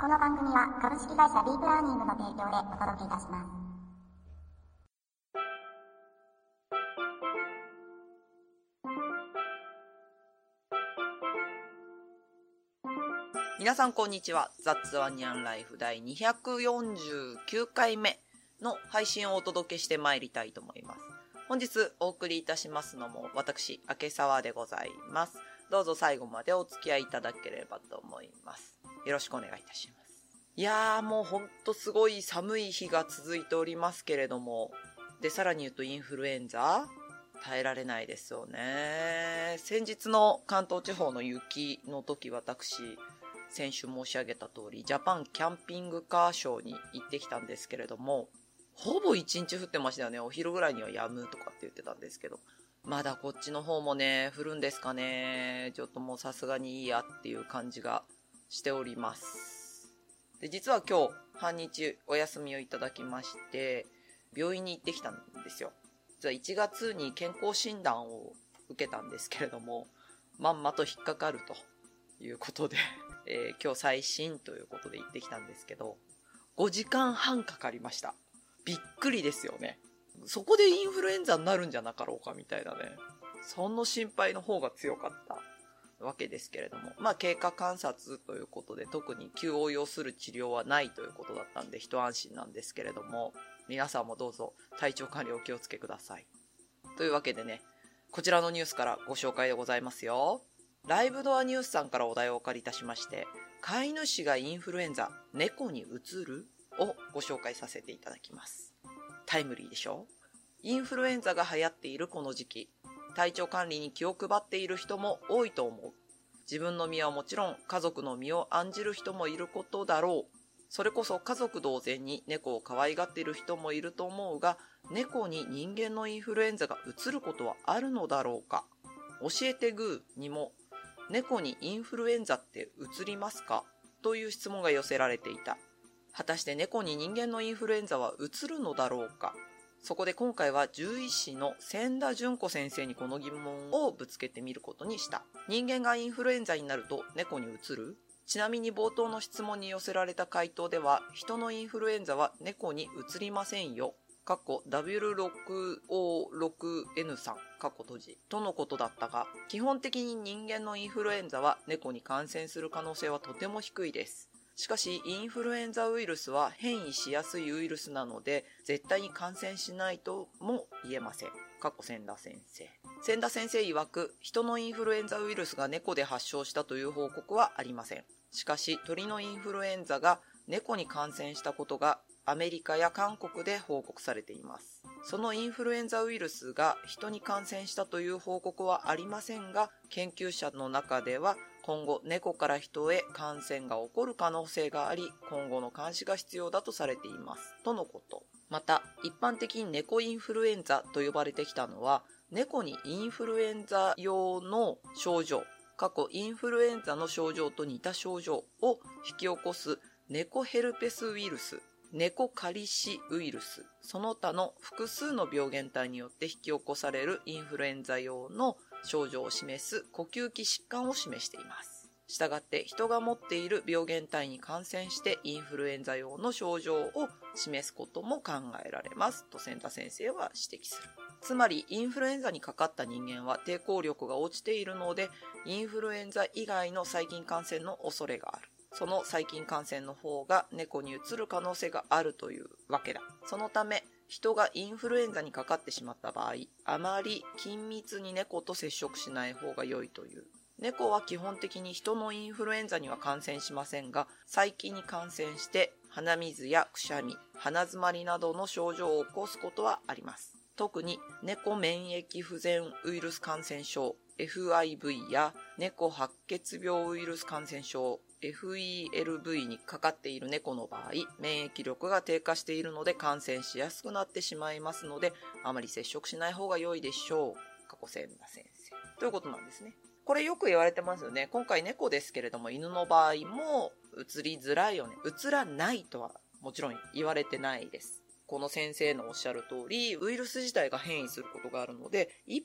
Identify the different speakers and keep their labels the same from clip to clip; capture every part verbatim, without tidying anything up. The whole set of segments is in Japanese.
Speaker 1: この番組は株式会社ディープラーニングの提供でお届けいたします。
Speaker 2: 皆さんこんにちは。ザッツワニャンライフ第にひゃくよんじゅうきゅうかいめの配信をお届けしてまいりたいと思います。本日お送りいたしますのも私、明沢でございます。どうぞ最後までお付き合いいただければと思います。よろしくお願いいたします。いやーもうほんとすごい寒い日が続いておりますけれども、でさらに言うとインフルエンザ耐えられないですよね。先日の関東地方の雪の時、私先週申し上げた通りジャパンキャンピングカーショーに行ってきたんですけれども、ほぼ一日降ってましたよね。お昼ぐらいには止むとかって言ってたんですけど、まだこっちの方もね降るんですかね。ちょっともうさすがにいいやっていう感じがしております。で実は今日半日お休みをいただきまして病院に行ってきたんですよ。実はいちがつに健康診断を受けたんですけれども、まんまと引っかかるということで、えー、今日再診ということで行ってきたんですけど、ごじかんはんかかりました。びっくりですよね。そこでインフルエンザになるんじゃなかろうかみたいなね、その心配の方が強かったわけですけれども、まあ経過観察ということで特に急を要する治療はないということだったんで一安心なんですけれども、皆さんもどうぞ体調管理お気をつけください。というわけでね、こちらのニュースからご紹介でございますよ。ライブドアニュースさんからお題をお借りいたしまして、飼い主がインフルエンザ猫にうつるをご紹介させていただきます。タイムリーでしょ。インフルエンザが流行っているこの時期、体調管理に気を配っている人も多いと思う。自分の身はもちろん家族の身を案じる人もいることだろう。それこそ家族同然に猫を可愛がっている人もいると思うが、猫に人間のインフルエンザがうつることはあるのだろうか。教えてグーにも、猫にインフルエンザってうつりますかという質問が寄せられていた。果たして猫に人間のインフルエンザはうつるのだろうか。そこで今回は獣医師の千田純子先生にこの疑問をぶつけてみることにした。人間がインフルエンザになると猫にうつる？ちなみに冒頭の質問に寄せられた回答では、人のインフルエンザは猫にうつりませんよ。ダブリューろくオーろくエヌさん閉じとのことだったが、基本的に人間のインフルエンザは猫に感染する可能性はとても低いです。しかしインフルエンザウイルスは変異しやすいウイルスなので絶対に感染しないとも言えません。千田先生千田先生曰く、人のインフルエンザウイルスが猫で発症したという報告はありません。しかし鳥のインフルエンザが猫に感染したことがアメリカや韓国で報告されています。そのインフルエンザウイルスが人に感染したという報告はありませんが、研究者の中では今後猫から人へ感染が起こる可能性があり、今後の監視が必要だとされていますとのこと。また一般的に猫インフルエンザと呼ばれてきたのは、猫にインフルエンザ用の症状インフルエンザの症状と似た症状を引き起こす猫ヘルペスウイルス、猫カリシウイルス、その他の複数の病原体によって引き起こされるインフルエンザ用の症状を示す呼吸器疾患を示しています。したがって人が持っている病原体に感染してインフルエンザ用の症状を示すことも考えられますと千田先生は指摘する。つまりインフルエンザにかかった人間は抵抗力が落ちているので、インフルエンザ以外の細菌感染の恐れがある。その細菌感染の方が猫にうつる可能性があるというわけだ。そのため人がインフルエンザにかかってしまった場合、あまり緊密に猫と接触しない方が良いという。猫は基本的に人のインフルエンザには感染しませんが、細菌に感染して鼻水やくしゃみ、鼻詰まりなどの症状を起こすことはあります。特に猫免疫不全ウイルス感染症 エフアイブイ や猫白血病ウイルス感染症 エフイーエルブイ にかかっている猫の場合、免疫力が低下しているので感染しやすくなってしまいますので、あまり接触しない方が良いでしょう。千田先生ということなんですね。これよく言われてますよね。今回猫ですけれども、犬の場合もうつりづらいよね。うつらないとはもちろん言われてないです。この先生のおっしゃる通り、ウイルス自体が変異することがあるので、一般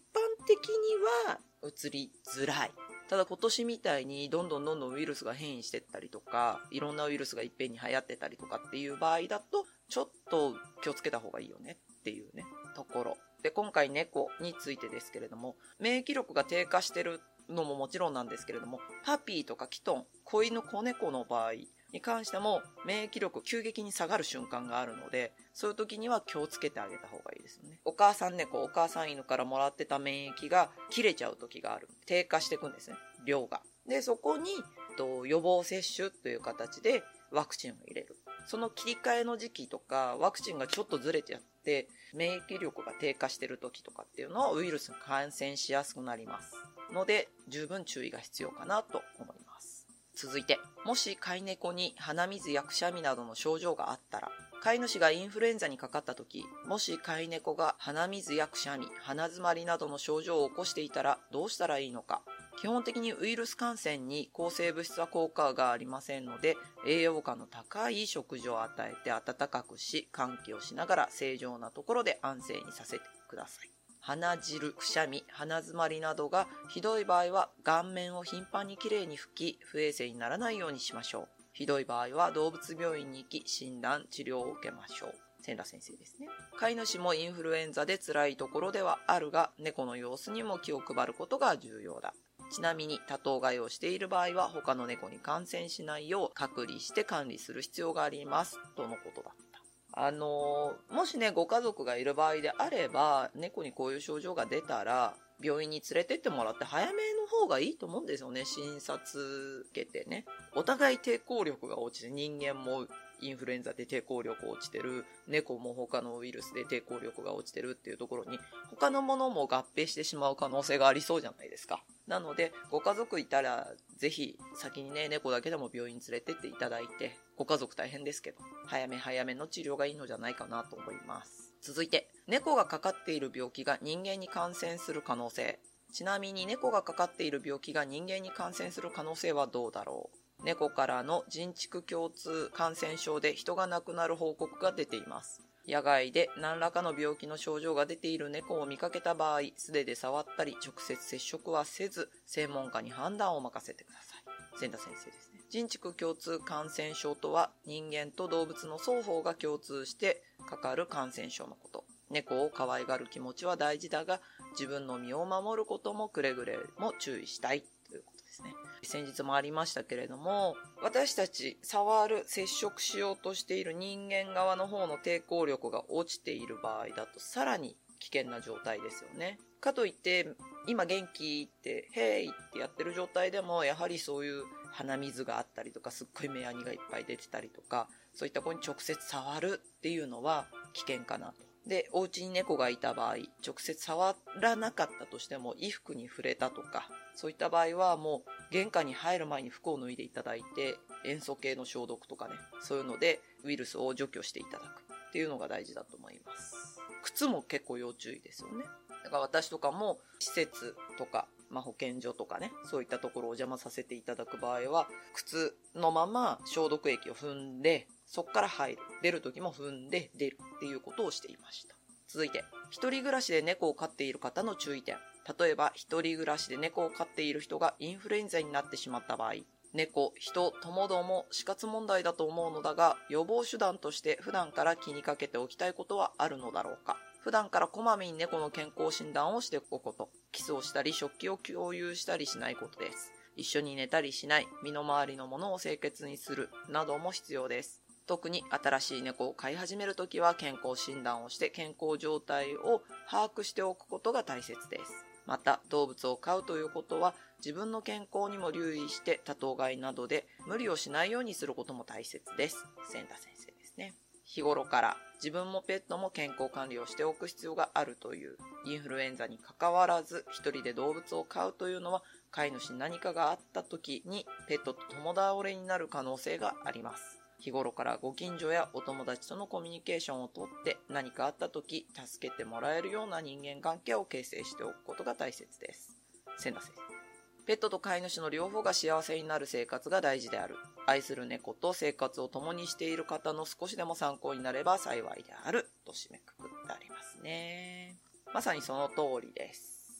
Speaker 2: 的には移りづらい。ただ今年みたいにどんどんどんどんウイルスが変異してったりとか、いろんなウイルスがいっぺんに流行ってたりとかっていう場合だと、ちょっと気をつけた方がいいよねっていうね、ところ。で、今回猫についてですけれども、免疫力が低下してるのももちろんなんですけれども、パピーとかキトン、子犬子猫の場合に関しても免疫力急激に下がる瞬間があるので、そういう時には気をつけてあげた方がいいですよね。お母さん猫、お母さん犬からもらってた免疫が切れちゃう時がある。低下していくんですね、量が。で、そこにと予防接種という形でワクチンを入れる。その切り替えの時期とか、ワクチンがちょっとずれちゃって免疫力が低下してる時とかっていうのはウイルスに感染しやすくなりますので、十分注意が必要かなと思います。続いて、もし飼い猫に鼻水やくしゃみなどの症状があったら、飼い主がインフルエンザにかかった時、もし飼い猫が鼻水やくしゃみ、鼻詰まりなどの症状を起こしていたらどうしたらいいのか。基本的にウイルス感染に抗生物質は効果がありませんので、栄養価の高い食事を与えて温かくし、換気をしながら正常なところで安静にさせてください。鼻汁、くしゃみ、鼻詰まりなどがひどい場合は顔面を頻繁にきれいに拭き、不衛生にならないようにしましょう。ひどい場合は動物病院に行き、診断、治療を受けましょう。千田先生ですね。飼い主もインフルエンザで辛いところではあるが、猫の様子にも気を配ることが重要だ。ちなみに多頭飼いをしている場合は他の猫に感染しないよう隔離して管理する必要がありますとのことだった。あのー、もしねご家族がいる場合であれば、猫にこういう症状が出たら病院に連れてってもらって早めの方がいいと思うんですよね。診察受けてね、お互い抵抗力が落ちて、人間もインフルエンザで抵抗力落ちてる、猫も他のウイルスで抵抗力が落ちてるっていうところに他のものも合併してしまう可能性がありそうじゃないですか。なのでご家族いたらぜひ先にね、猫だけでも病院連れてっていただいて、ご家族大変ですけど早め早めの治療がいいのじゃないかなと思います。続いて、猫がかかっている病気が人間に感染する可能性。ちなみに猫がかかっている病気が人間に感染する可能性はどうだろう。猫からの人畜共通感染症で人が亡くなる報告が出ています。野外で何らかの病気の症状が出ている猫を見かけた場合、素手で触ったり直接接触はせず、専門家に判断を任せてください。千田先生ですね。人畜共通感染症とは、人間と動物の双方が共通してかかる感染症のこと。猫を可愛がる気持ちは大事だが、自分の身を守ることもくれぐれも注意したいということですね。先日もありましたけれども、私たち触る、接触しようとしている人間側の方の抵抗力が落ちている場合だとさらに危険な状態ですよね。かといって今元気ってヘイってやってる状態でも、やはりそういう鼻水があったりとか、すっごい目やにがいっぱい出てたりとか、そういった子に直接触るっていうのは危険かなと。で、お家に猫がいた場合、直接触らなかったとしても衣服に触れたとか、そういった場合はもう玄関に入る前に服を脱いでいただいて、塩素系の消毒とかね、そういうのでウイルスを除去していただくっていうのが大事だと思います。靴も結構要注意ですよね。だから私とかも施設とか、まあ、保健所とかね、そういったところをお邪魔させていただく場合は、靴のまま消毒液を踏んで、そこから入る。出る時も踏んで出るっていうことをしていました。続いて、一人暮らしで猫を飼っている方の注意点。例えば、一人暮らしで猫を飼っている人がインフルエンザになってしまった場合、猫、人ともども死活問題だと思うのだが、予防手段として普段から気にかけておきたいことはあるのだろうか。普段からこまめに猫の健康診断をしておくこと。キスをしたり食器を共有したりしないことです。一緒に寝たりしない、身の回りのものを清潔にするなども必要です。特に新しい猫を飼い始めるときは健康診断をして健康状態を把握しておくことが大切です。また、動物を飼うということは自分の健康にも留意して多頭飼いなどで無理をしないようにすることも大切です。千田先生ですね。日頃から自分もペットも健康管理をしておく必要があるという、インフルエンザにかかわらず一人で動物を飼うというのは、飼い主に何かがあった時にペットと共倒れになる可能性があります。日頃からご近所やお友達とのコミュニケーションをとって、何かあった時助けてもらえるような人間関係を形成しておくことが大切です。千田先生。ペットと飼い主の両方が幸せになる生活が大事である。愛する猫と生活を共にしている方の少しでも参考になれば幸いであると締めくくってありますね。まさにその通りです。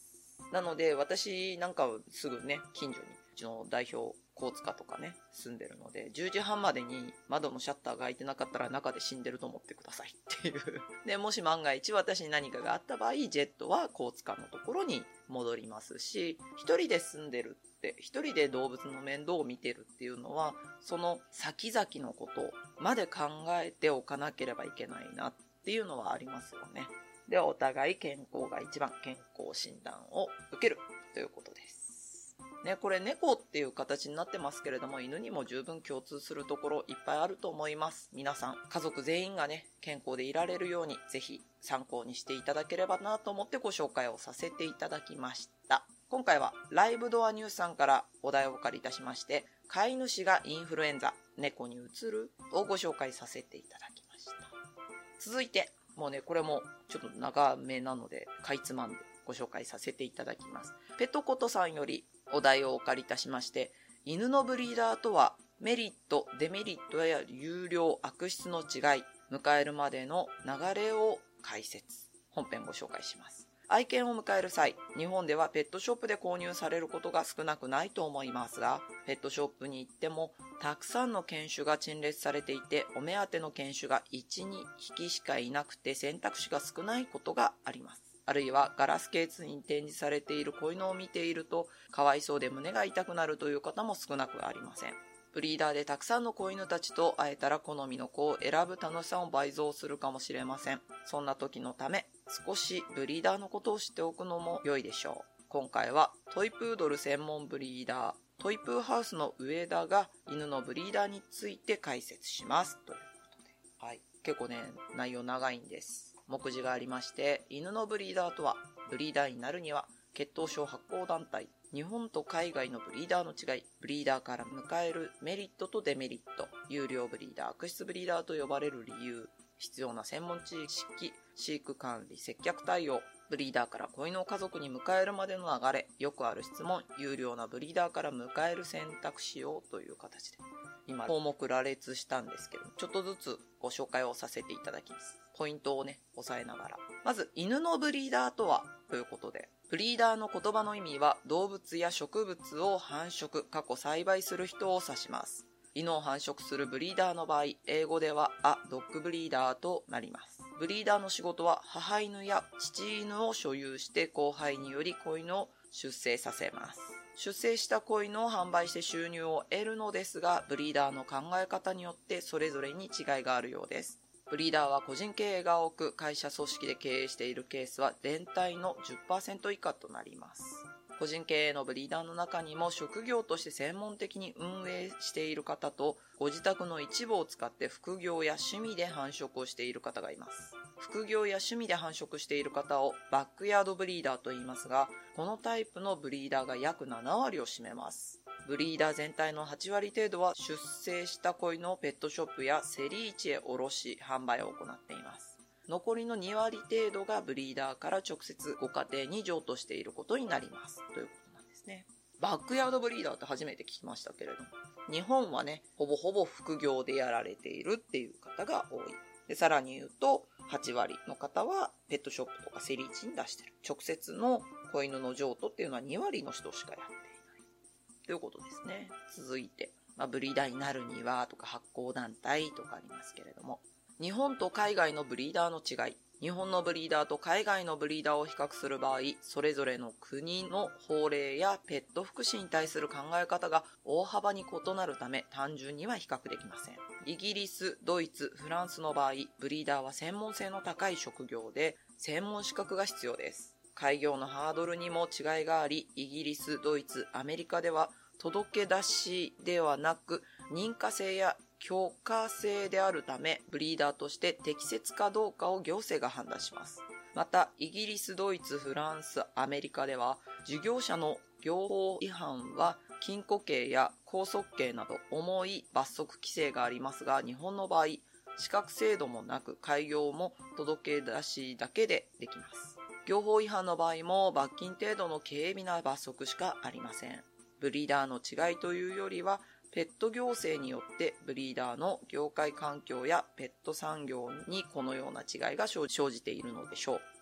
Speaker 2: なので私なんかはすぐね、近所にうちの代表高塚とかね住んでるので、じゅうじはんまでに窓のシャッターが開いてなかったら中で死んでると思ってくださいっていうで、もし万が一私に何かがあった場合、ジェットは高塚のところに戻りますし、一人で住んでるって一人で動物の面倒を見てるっていうのは、その先々のことまで考えておかなければいけないなっていうのはありますよね。で、お互い健康が一番、健康診断を受けるということですね。これ猫っていう形になってますけれども、犬にも十分共通するところいっぱいあると思います。皆さん家族全員がね健康でいられるように、ぜひ参考にしていただければなと思ってご紹介をさせていただきました。今回はライブドアニュースさんからお題をお借りいたしまして、飼い主がインフルエンザ、猫にうつるをご紹介させていただきました。続いて、もうねこれもちょっと長めなのでかいつまんでご紹介させていただきます。ペットコトさんよりお題をお借りいたしまして、犬のブリーダーとはメリット、デメリットや有料、悪質の違い、迎えるまでの流れを解説。本編ご紹介します。愛犬を迎える際、日本ではペットショップで購入されることが少なくないと思いますが、ペットショップに行ってもたくさんの犬種が陳列されていて、お目当ての犬種がいち、にひきしかいなくて選択肢が少ないことがあります。あるいはガラスケースに展示されている子犬を見ていると、かわいそうで胸が痛くなるという方も少なくありません。ブリーダーでたくさんの子犬たちと会えたら好みの子を選ぶ楽しさを倍増するかもしれません。そんな時のため、少しブリーダーのことを知っておくのも良いでしょう。今回はトイプードル専門ブリーダー、トイプーハウスの上田が犬のブリーダーについて解説します。ということで。はい。結構ね、内容長いんです。目次がありまして、犬のブリーダーとは、ブリーダーになるには、血統症発行団体、日本と海外のブリーダーの違い、ブリーダーから迎えるメリットとデメリット、有料ブリーダー、悪質ブリーダーと呼ばれる理由、必要な専門知識、飼育管理、接客対応、ブリーダーから子犬を家族に迎えるまでの流れ、よくある質問、有料なブリーダーから迎える選択肢をという形で、今項目羅列したんですけど、ちょっとずつご紹介をさせていただきます。ポイントをね、押さえながら。まず、犬のブリーダーとはということで、ブリーダーの言葉の意味は動物や植物を繁殖、過去栽培する人を指します。犬を繁殖するブリーダーの場合、英語ではア・ドッグブリーダーとなります。ブリーダーの仕事は母犬や父犬を所有して交配により子犬を出生させます。出生した子犬を販売して収入を得るのですが、ブリーダーの考え方によってそれぞれに違いがあるようです。ブリーダーは個人経営が多く、会社組織で経営しているケースは全体の じゅっパーセント 以下となります。個人経営のブリーダーの中にも職業として専門的に運営している方と、ご自宅の一部を使って副業や趣味で繁殖をしている方がいます。副業や趣味で繁殖している方をバックヤードブリーダーと言いますが、このタイプのブリーダーが約ななわりを占めます。ブリーダー全体のはちわり程度は出生した子犬をペットショップや競り市へ卸し販売を行っています。残りのにわり程度がブリーダーから直接ご家庭に譲渡していることになりますということなんですね。バックヤードブリーダーって初めて聞きましたけれども、日本はねほぼほぼ副業でやられているっていう方が多い。でさらに言うとはちわりの方はペットショップとか競り市に出してる。直接の子犬の譲渡っていうのはにわりの人しかやっていないということですね。続いて、まあ、ブリーダーになるにはとか発行団体とかありますけれども、日本と海外のブリーダーの違い。日本のブリーダーと海外のブリーダーを比較する場合、それぞれの国の法令やペット福祉に対する考え方が大幅に異なるため、単純には比較できません。イギリス、ドイツ、フランスの場合、ブリーダーは専門性の高い職業で、専門資格が必要です。開業のハードルにも違いがあり、イギリス、ドイツ、アメリカでは届け出しではなく認可制や許可制であるため、ブリーダーとして適切かどうかを行政が判断します。また、イギリス、ドイツ、フランス、アメリカでは事業者の業法違反は禁錮刑や拘束刑など重い罰則規制がありますが、日本の場合、資格制度もなく開業も届け出しだけでできます。業法違反の場合も罰金程度の軽微な罰則しかありません。ブリーダーの違いというよりは、ペット行政によってブリーダーの業界環境やペット産業にこのような違いが生じているのでしょう。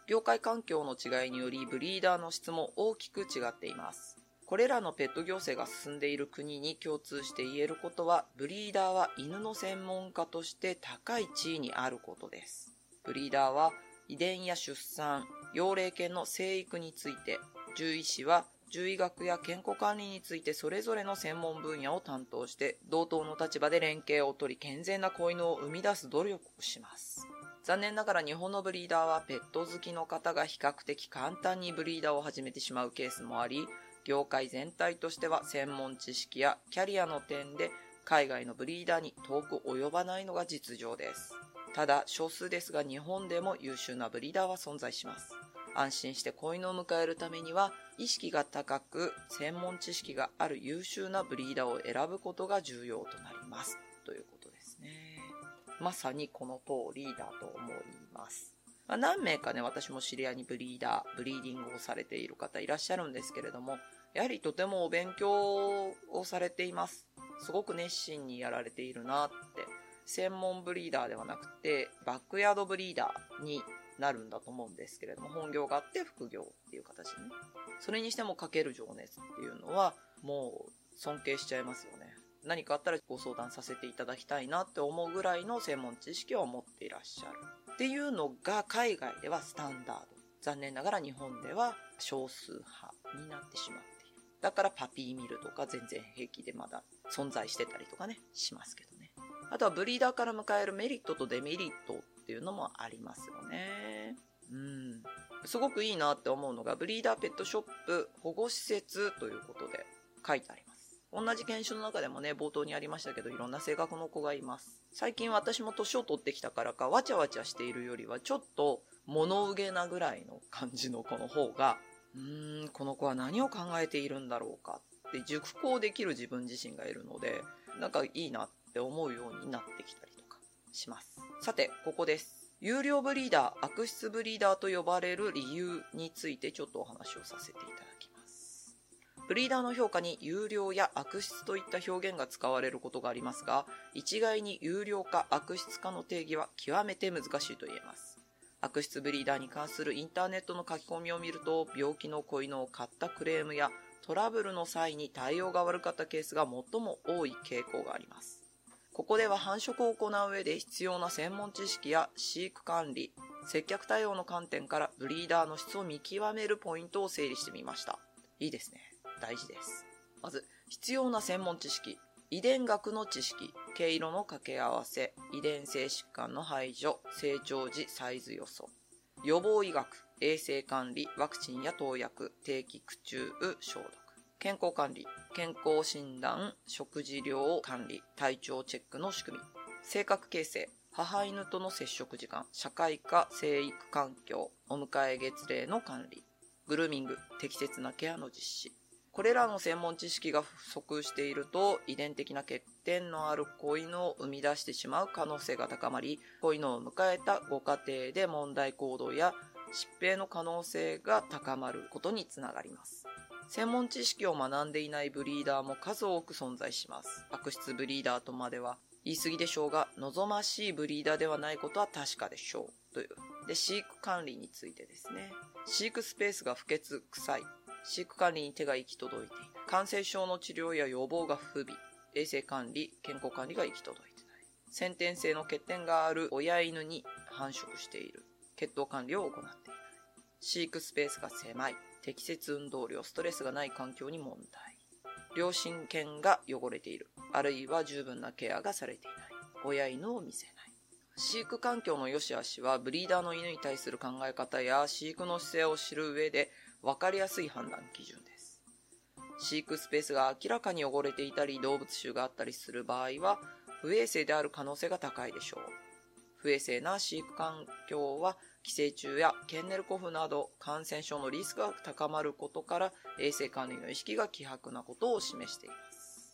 Speaker 2: 業界環境の違いによりブリーダーの質も大きく違っています。これらのペット行政が進んでいる国に共通して言えることは、ブリーダーは犬の専門家として高い地位にあることです。ブリーダーは遺伝や出産、幼齢犬の生育について、獣医師は獣医学や健康管理についてそれぞれの専門分野を担当して、同等の立場で連携を取り健全な子犬を生み出す努力をします。残念ながら日本のブリーダーはペット好きの方が比較的簡単にブリーダーを始めてしまうケースもあり、業界全体としては専門知識やキャリアの点で海外のブリーダーに遠く及ばないのが実情です。ただ少数ですが日本でも優秀なブリーダーは存在します。安心して子犬を迎えるためには意識が高く専門知識がある優秀なブリーダーを選ぶことが重要となりますということですね。まさにこの通りだと思います。まあ、何名かね、私も知り合いにブリーダー、ブリーディングをされている方いらっしゃるんですけれども、やはりとてもお勉強をされています。すごく熱心にやられているなって。専門ブリーダーではなくて、バックヤードブリーダーになるんだと思うんですけれども、本業があって副業っていう形でね。それにしてもかける情熱っていうのは、もう尊敬しちゃいますよね。何かあったらご相談させていただきたいなって思うぐらいの専門知識を持っていらっしゃる。っていうのが海外ではスタンダード。残念ながら日本では少数派になってしまっている。だからパピーミルとか全然平気でまだ存在してたりとかね、しますけどね。あとはブリーダーから迎えるメリットとデメリットっていうのもありますよね。うん。すごくいいなって思うのが、ブリーダーペットショップ保護施設ということで書いてあります。同じ研修の中でもね、冒頭にありましたけど、いろんな性格の子がいます。最近私も年を取ってきたからか、わちゃわちゃしているよりは、ちょっと物憂げなぐらいの感じの子の方が、うーん、この子は何を考えているんだろうかって熟考できる自分自身がいるので、なんかいいなって思うようになってきたりとかします。さて、ここです。有料ブリーダー、悪質ブリーダーと呼ばれる理由についてちょっとお話をさせていただきます。ブリーダーの評価に有料や悪質といった表現が使われることがありますが、一概に有料か悪質かの定義は極めて難しいと言えます。悪質ブリーダーに関するインターネットの書き込みを見ると、病気の子犬を買ったクレームやトラブルの際に対応が悪かったケースが最も多い傾向があります。ここでは繁殖を行う上で必要な専門知識や飼育管理、接客対応の観点からブリーダーの質を見極めるポイントを整理してみました。いいですね。大事です。まず、必要な専門知識。遺伝学の知識、毛色の掛け合わせ、遺伝性疾患の排除、成長時サイズ予想。予防医学、衛生管理、ワクチンや投薬、定期駆虫、消毒。健康管理、健康診断、食事量管理、体調チェックの仕組み。性格形成、母犬との接触時間、社会科生育環境、お迎え月齢の管理。グルーミング、適切なケアの実施。これらの専門知識が不足していると、遺伝的な欠点のある子犬を生み出してしまう可能性が高まり、子犬を迎えたご家庭で問題行動や疾病の可能性が高まることにつながります。専門知識を学んでいないブリーダーも数多く存在します。悪質ブリーダーとまでは言い過ぎでしょうが、望ましいブリーダーではないことは確かでしょう。という。で、飼育管理についてですね。飼育スペースが不潔、臭い。飼育管理に手が行き届いていない。感染症の治療や予防が不備。衛生管理、健康管理が行き届いていない。先天性の欠点がある親犬に繁殖している。血統管理を行っていない。飼育スペースが狭い。適切運動量、ストレスがない環境に問題。両親犬が汚れている。あるいは十分なケアがされていない。親犬を見せない。飼育環境の良し悪しはブリーダーの犬に対する考え方や飼育の姿勢を知る上で分かりやすい判断基準です。飼育スペースが明らかに汚れていたり動物臭があったりする場合は不衛生である可能性が高いでしょう。不衛生な飼育環境は寄生虫やケンネルコフなど感染症のリスクが高まることから衛生管理の意識が希薄なことを示しています。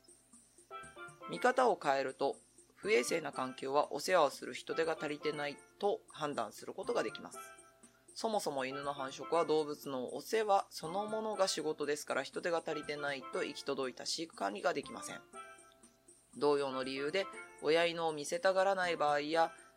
Speaker 2: 見方を変えると不衛生な環境はお世話をする人手が足りてないと判断することができます。そもそも犬の繁殖は動物のお世話そのものが仕事ですから人手が足りてないと行き届いた飼育管理ができません。同様の理由で親犬を見せたがらない場合や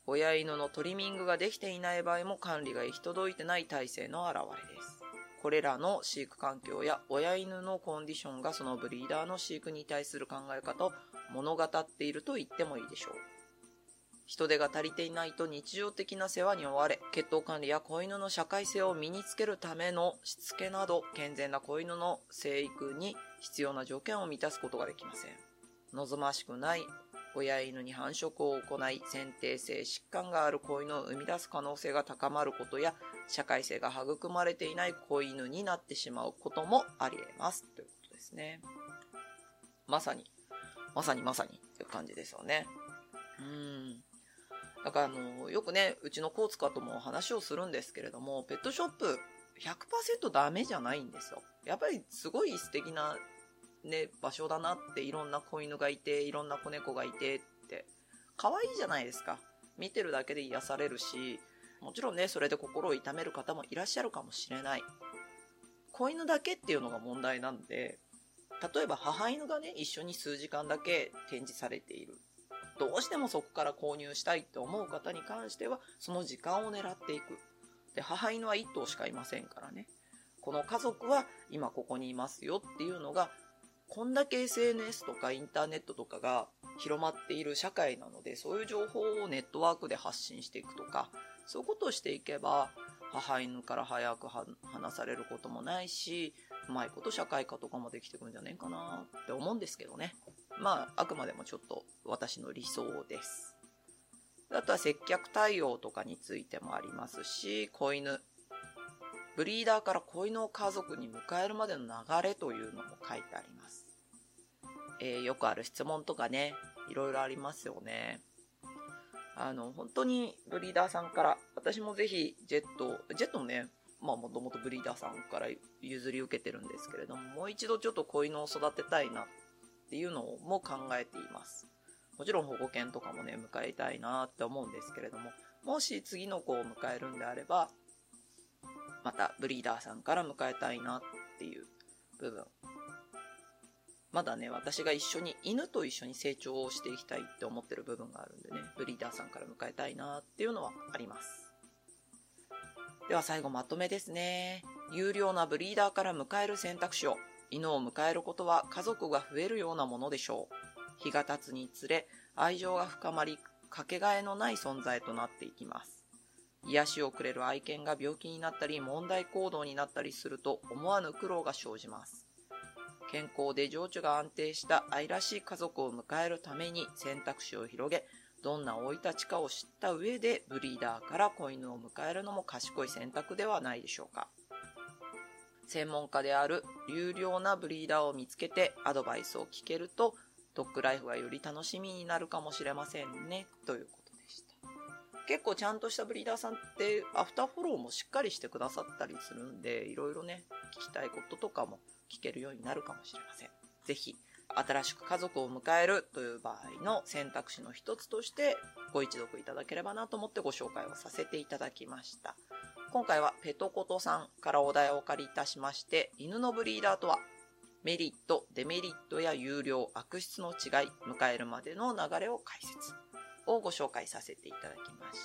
Speaker 2: 親犬のトリミングができていない場合も管理が行き届いてない体制の表れです。これらの飼育環境や親犬のコンディションがそのブリーダーの飼育に対する考え方を物語っていると言ってもいいでしょう。人手が足りていないと日常的な世話に追われ、血統管理や子犬の社会性を身につけるためのしつけなど健全な子犬の生育に必要な条件を満たすことができません。望ましくない親犬に繁殖を行い、先天性疾患がある子犬を生み出す可能性が高まることや、社会性が育まれていない子犬になってしまうこともあり得ますということですね。まさにまさにまさにっていう感じですよね。うーんだからあのよくね、うちのコーツカとも話をするんですけれども、ペットショップ ひゃくパーセント ダメじゃないんですよ。やっぱりすごい素敵なね、場所だなって、いろんな子犬がいて、いろんな子猫がいてって可愛いじゃないですか。見てるだけで癒されるし、もちろんね、それで心を痛める方もいらっしゃるかもしれない。子犬だけっていうのが問題なんで、例えば母犬がね、一緒に数時間だけ展示されている、どうしてもそこから購入したいって思う方に関しては、その時間を狙っていく。で、母犬はいっ頭しかいませんからね、この家族は今ここにいますよっていうのが、こんだけ エスエヌエス とかインターネットとかが広まっている社会なので、そういう情報をネットワークで発信していくとか、そういうことをしていけば、母犬から早く離されることもないし、うまいこと社会化とかもできてくるんじゃないかなって思うんですけどね。まあ、あくまでもちょっと私の理想です。あとは接客対応とかについてもありますし、子犬。ブリーダーから子犬を家族に迎えるまでの流れというのも書いてあります。えー、よくある質問とかね、いろいろありますよね。あの、本当にブリーダーさんから、私もぜひジェット、ジェットもね、まあもともとブリーダーさんから譲り受けてるんですけれども、もう一度ちょっと子犬を育てたいなっていうのも考えています。もちろん保護犬とかもね、迎えたいなって思うんですけれども、もし次の子を迎えるんであれば、またブリーダーさんから迎えたいなっていう部分。まだね、私が一緒に、犬と一緒に成長をしていきたいって思ってる部分があるんでね、ブリーダーさんから迎えたいなっていうのはあります。では最後まとめですね。有料なブリーダーから迎える選択肢を、犬を迎えることは家族が増えるようなものでしょう。日が経つにつれ、愛情が深まり、かけがえのない存在となっていきます。癒しをくれる愛犬が病気になったり問題行動になったりすると思わぬ苦労が生じます。健康で情緒が安定した愛らしい家族を迎えるために選択肢を広げ、どんな生い立ちかを知った上でブリーダーから子犬を迎えるのも賢い選択ではないでしょうか。専門家である有料なブリーダーを見つけてアドバイスを聞けるとドッグライフがより楽しみになるかもしれませんね、ということでした。結構ちゃんとしたブリーダーさんってアフターフォローもしっかりしてくださったりするんで、いろいろね、聞きたいこととかも聞けるようになるかもしれません。ぜひ新しく家族を迎えるという場合の選択肢の一つとしてご一読いただければなと思ってご紹介をさせていただきました。今回はペトコトさんからお題をお借りいたしまして、犬のブリーダーとは、メリット、デメリットや有料、悪質の違い、迎えるまでの流れを解説をご紹介させていただきました。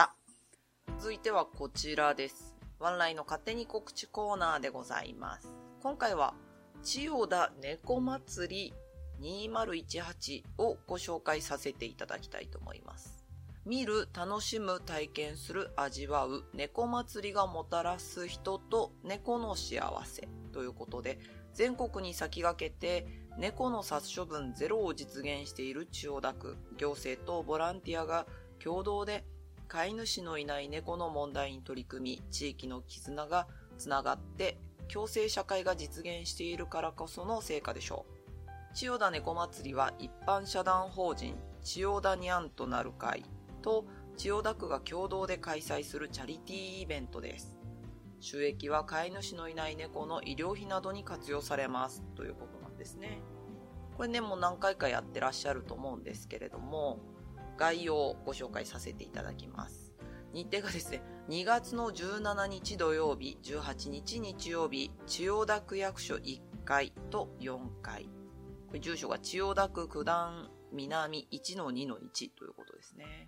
Speaker 2: 続いてはこちらです。ワンライの勝手に告知コーナーでございます。今回は千代田猫祭りにせんじゅうはちをご紹介させていただきたいと思います。見る、楽しむ、体験する、味わう猫祭りがもたらす人と猫の幸せということで、全国に先駆けて猫の殺処分ゼロを実現している千代田区、行政とボランティアが共同で飼い主のいない猫の問題に取り組み、地域の絆がつながって共生社会が実現しているからこその成果でしょう。千代田猫祭りは一般社団法人千代田にゃんとなる会と千代田区が共同で開催するチャリティーイベントです。収益は飼い主のいない猫の医療費などに活用されますということなんですね。これね、もう何回かやってらっしゃると思うんですけれども、概要をご紹介させていただきます。日程がですね、にがつのじゅうしちにち土曜日、じゅうはちにち日曜日、千代田区役所いっかいとよんかい。これ住所が千代田区九段南 いちのにのいち ということですね。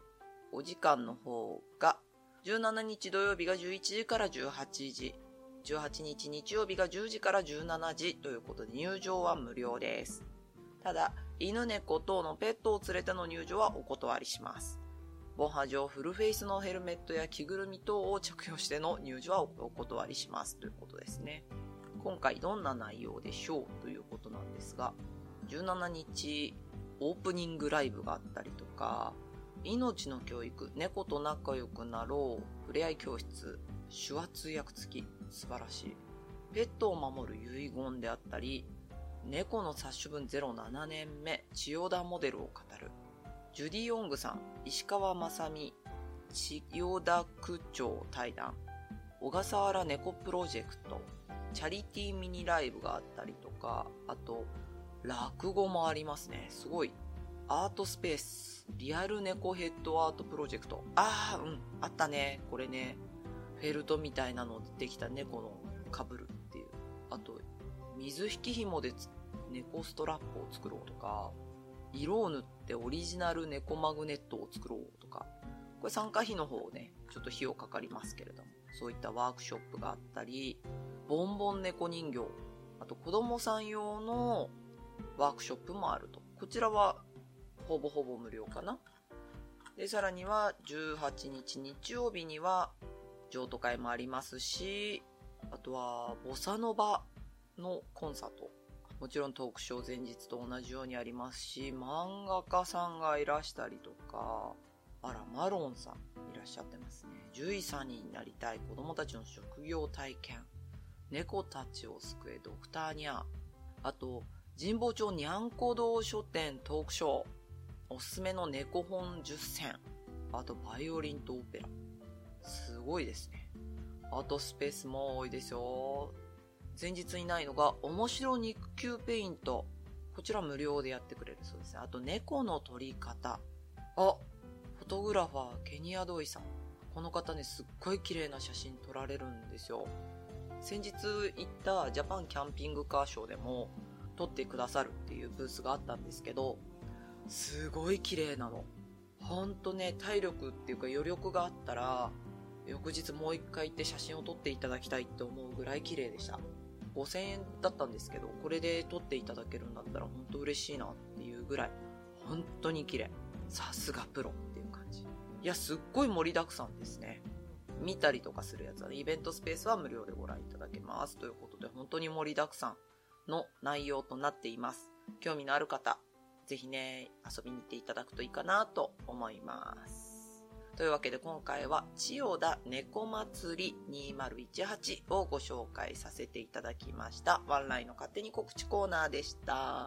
Speaker 2: お時間の方がじゅうしちにち土曜日がじゅういちじからじゅうはちじ、じゅうはちにち日曜日がじゅうじからじゅうしちじということで入場は無料です。ただ、犬猫等のペットを連れての入場はお断りします。防波上フルフェイスのヘルメットや着ぐるみ等を着用しての入場はお断りしますということですね。今回どんな内容でしょうということなんですが、じゅうしちにちオープニングライブがあったりとか、命の教育、猫と仲良くなろう、ふれあい教室、手話通訳付き、素晴らしい。ペットを守る遺言であったり、猫の殺処分ゼロななねんめ、千代田モデルを語る。ジュディ・オングさん、石川雅美、千代田区長対談、小笠原猫プロジェクト、チャリティーミニライブがあったりとか、あと、落語もありますね。すごい。アートスペース、リアル猫ヘッドアートプロジェクト。あー、うん、あったね。これね、フェルトみたいなのでできた猫の被るっていう。あと、水引き紐で猫ストラップを作ろうとか、色を塗ってオリジナル猫マグネットを作ろうとか、これ参加費の方ね、ちょっと費用かかりますけれども、そういったワークショップがあったり、ボンボン猫人形、あと子供さん用のワークショップもあると。こちらはほぼほぼ無料かな。で、さらにはじゅうはちにち日曜日には譲渡会もありますし、あとはボサノバのコンサート。もちろんトークショー前日と同じようにありますし、漫画家さんがいらしたりとか、あら、マロンさんいらっしゃってますね。獣医さんになりたい子供たちの職業体験。猫たちを救えドクターニャー。あと、神保町にゃんこ堂書店トークショー。おすすめの猫本じゅっせん。あと、バイオリンとオペラ。すごいですね。アートスペースも多いですよ。前日にないのが、面白肉球ペイント。こちら無料でやってくれるそうですね。あと、猫の撮り方。あ、フォトグラファー、ケニアドイさん。この方ね、すっごい綺麗な写真撮られるんですよ。先日行ったジャパンキャンピングカーショーでも撮ってくださるっていうブースがあったんですけど、すごい綺麗なの。ほんとね、体力っていうか余力があったら、翌日もう一回行って写真を撮っていただきたいって思うぐらい綺麗でした。ごせんえんだったんですけど、これで撮っていただけるんだったら本当嬉しいなっていうぐらい、本当に綺麗。さすがプロっていう感じ。いや、すっごい盛りだくさんですね。見たりとかするやつは、ね、イベントスペースは無料でご覧いただけます。ということで、本当に盛りだくさんの内容となっています。興味のある方、ぜひね、遊びに行っていただくといいかなと思います。というわけで今回は千代田猫祭りにせんじゅうはちをご紹介させていただきました。ワンラインの勝手に告知コーナーでした。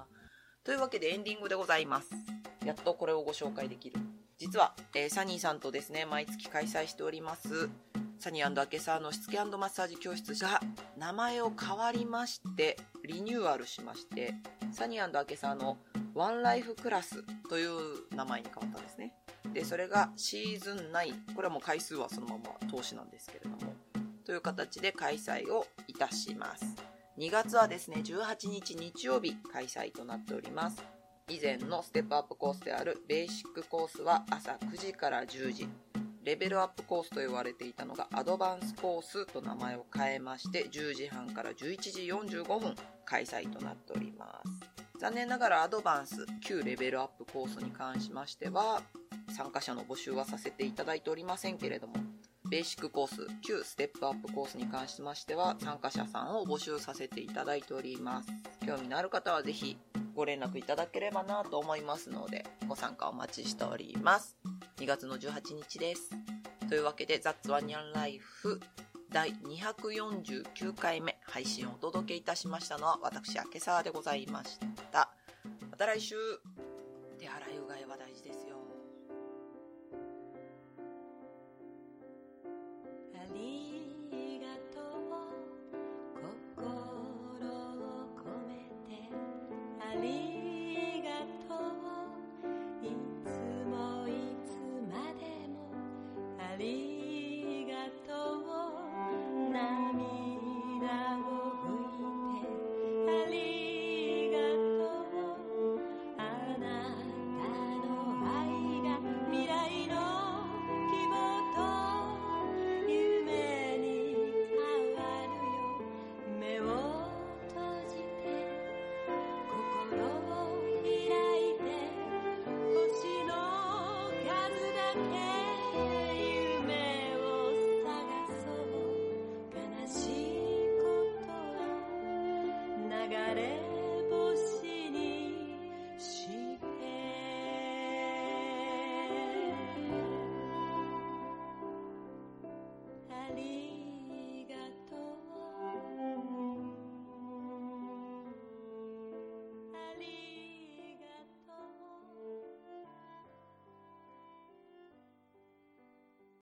Speaker 2: というわけでエンディングでございます。やっとこれをご紹介できる。実は、えー、サニーさんとですね、毎月開催しております、サニー&アケサーのしつけ&マッサージ教室が名前を変わりまして、リニューアルしまして、サニー&アケサーのワンライフクラスという名前に変わったんですね。で、それがシーズンナイン。これはもう回数はそのまま投資なんですけれども。という形で開催をいたします。にがつはですね、じゅうはちにち日曜日開催となっております。以前のステップアップコースであるベーシックコースは朝くじからじゅうじ。レベルアップコースと言われていたのがアドバンスコースと名前を変えまして、じゅうじはんからじゅういちじよんじゅうごふん開催となっております。残念ながらアドバンス旧レベルアップコースに関しましては、参加者の募集はさせていただいておりませんけれども、ベーシックコース旧ステップアップコースに関しましては参加者さんを募集させていただいております。興味のある方はぜひご連絡いただければなと思いますので、ご参加お待ちしております。にがつのじゅうはちにちです。というわけでザッツワンニャンライフだいにひゃくよんじゅうきゅうかいめ配信をお届けいたしましたのは私、明沢でございました。また来週。手洗いうがいは大事ですよ。
Speaker 3: ありがとう心を込めて、ありがとういつもいつまでも、ありがとう涙を拭いて、ありがとうあなたの愛が未来の夢を探そう悲しいことは流れ